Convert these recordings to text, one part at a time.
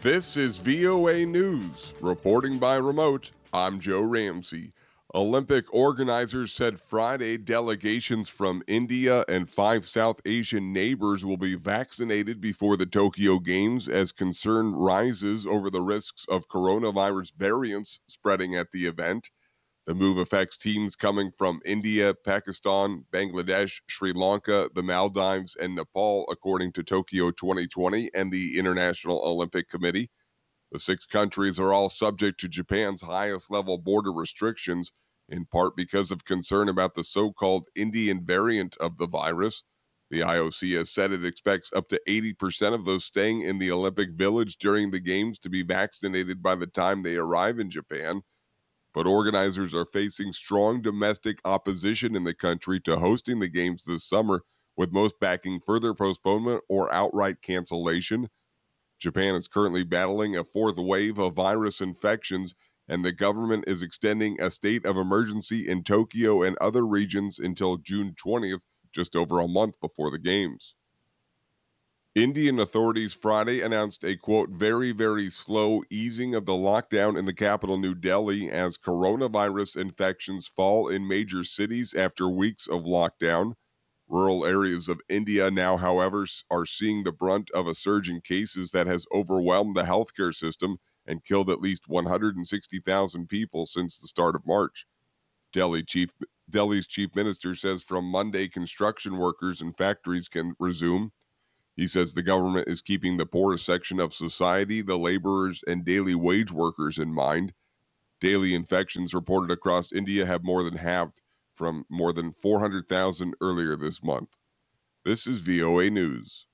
This is VOA News. Reporting by remote, I'm Joe Ramsey. Olympic organizers said Friday delegations from India and 5 South Asian neighbors will be vaccinated before the Tokyo Games as concern rises over the risks of coronavirus variants spreading at the event. The move affects teams coming from India, Pakistan, Bangladesh, Sri Lanka, the Maldives, and Nepal, according to Tokyo 2020 and the International Olympic Committee. The 6 countries are all subject to Japan's highest level border restrictions, in part because of concern about the so-called Indian variant of the virus. The IOC has said it expects up to 80% of those staying in the Olympic Village during the Games to be vaccinated by the time they arrive in Japan. But organizers are facing strong domestic opposition in the country to hosting the Games this summer, with most backing further postponement or outright cancellation. Japan is currently battling a 4th wave of virus infections, and the government is extending a state of emergency in Tokyo and other regions until June 20th, just over a month before the Games. Indian authorities Friday announced a, quote, very slow easing of the lockdown in the capital, New Delhi, as coronavirus infections fall in major cities after weeks of lockdown. Rural areas of India now, however, are seeing the brunt of a surge in cases that has overwhelmed the healthcare system and killed at least 160,000 people since the start of March. Delhi's chief minister says from Monday, construction workers and factories can resume. He says the government is keeping the poorest section of society, the laborers and daily wage workers, in mind. Daily infections reported across India have more than halved from more than 400,000 earlier this month. This is VOA News.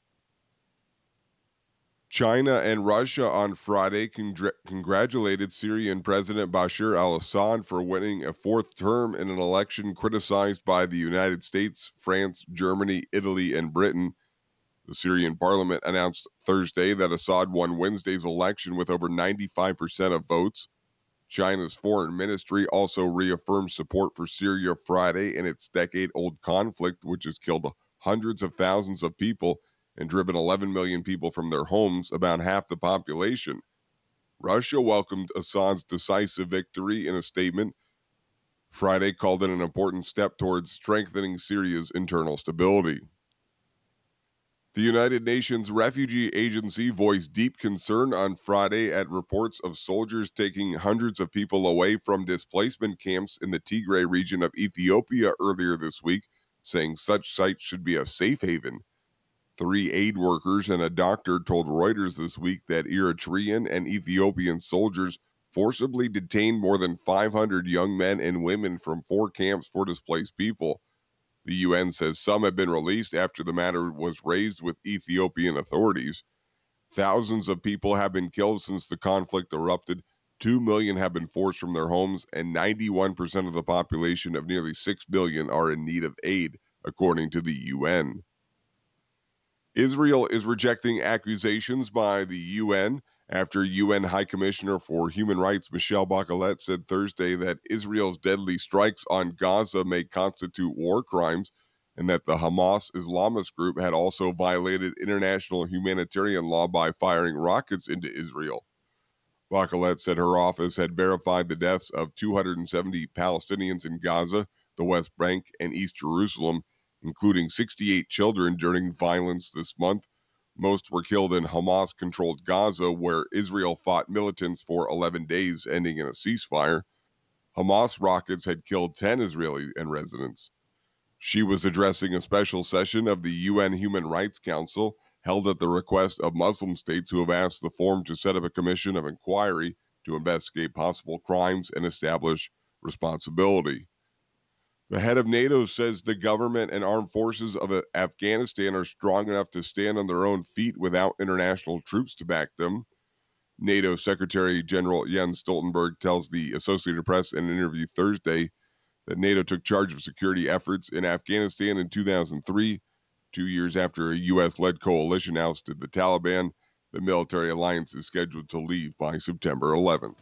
China and Russia on Friday congratulated Syrian President Bashar al-Assad for winning a 4th term in an election criticized by the United States, France, Germany, Italy, and Britain. The Syrian parliament announced Thursday that Assad won Wednesday's election with over 95% of votes. China's foreign ministry also reaffirmed support for Syria Friday in its decade-old conflict, which has killed hundreds of thousands of people and driven 11 million people from their homes, about half the population. Russia welcomed Assad's decisive victory in a statement. Friday called it an important step towards strengthening Syria's internal stability. The United Nations Refugee Agency voiced deep concern on Friday at reports of soldiers taking hundreds of people away from displacement camps in the Tigray region of Ethiopia earlier this week, saying such sites should be a safe haven. 3 aid workers and a doctor told Reuters this week that Eritrean and Ethiopian soldiers forcibly detained more than 500 young men and women from 4 camps for displaced people. The UN says some have been released after the matter was raised with Ethiopian authorities. Thousands of people have been killed since the conflict erupted. 2 million have been forced from their homes, and 91% of the population of nearly 6 million are in need of aid, according to the UN. Israel is rejecting accusations by the UN after UN High Commissioner for Human Rights Michelle Bachelet said Thursday that Israel's deadly strikes on Gaza may constitute war crimes and that the Hamas Islamist group had also violated international humanitarian law by firing rockets into Israel. Bachelet said her office had verified the deaths of 270 Palestinians in Gaza, the West Bank, and East Jerusalem, including 68 children during violence this month. Most were killed in Hamas-controlled Gaza, where Israel fought militants for 11 days, ending in a ceasefire. Hamas rockets had killed 10 Israeli residents. She was addressing a special session of the UN Human Rights Council, held at the request of Muslim states who have asked the forum to set up a commission of inquiry to investigate possible crimes and establish responsibility. The head of NATO says the government and armed forces of Afghanistan are strong enough to stand on their own feet without international troops to back them. NATO Secretary General Jens Stoltenberg tells the Associated Press in an interview Thursday that NATO took charge of security efforts in Afghanistan in 2003, 2 years after a U.S.-led coalition ousted the Taliban. The military alliance is scheduled to leave by September 11th.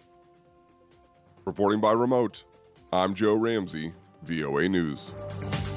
Reporting by remote, I'm Joe Ramsey, VOA News.